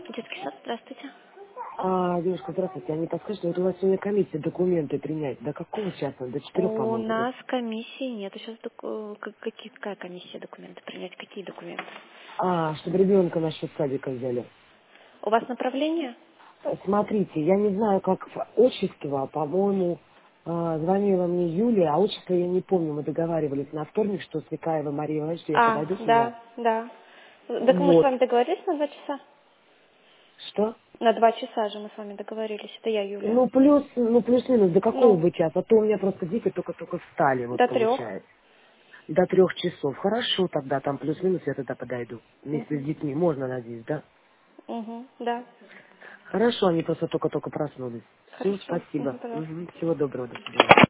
Детский сад, здравствуйте. Девушка, здравствуйте. А не подскажете, вот у вас сегодня комиссия документы принять. До какого часа? До 4, У по-моему, да? нас комиссии нет. Сейчас какая комиссия документы принять? Какие документы? Чтобы ребенка насчет садика взяли. У вас направление? Смотрите, я не знаю, как отчество, по-моему, звонила мне Юлия, а отчество я не помню, мы договаривались на вторник, что Свекаева Мария Ивановна, что я подойду к ней. Да, да. Так мы с Вот. вами договорились на 2 часа? Что? На 2 часа же мы с вами договорились. Это я, Юлия. Плюс-минус, до какого Ну, бы часа? А то у меня просто дети только-только встали, вот до 3. получается. До 3 часов. Хорошо, тогда там плюс-минус я тогда подойду. Вместе с Угу. детьми. Можно, надеюсь, да? Угу, да. Хорошо, они просто только-только проснулись. Все, Хорошо. спасибо. Угу, пожалуйста. Мгм. Всего доброго, до свидания.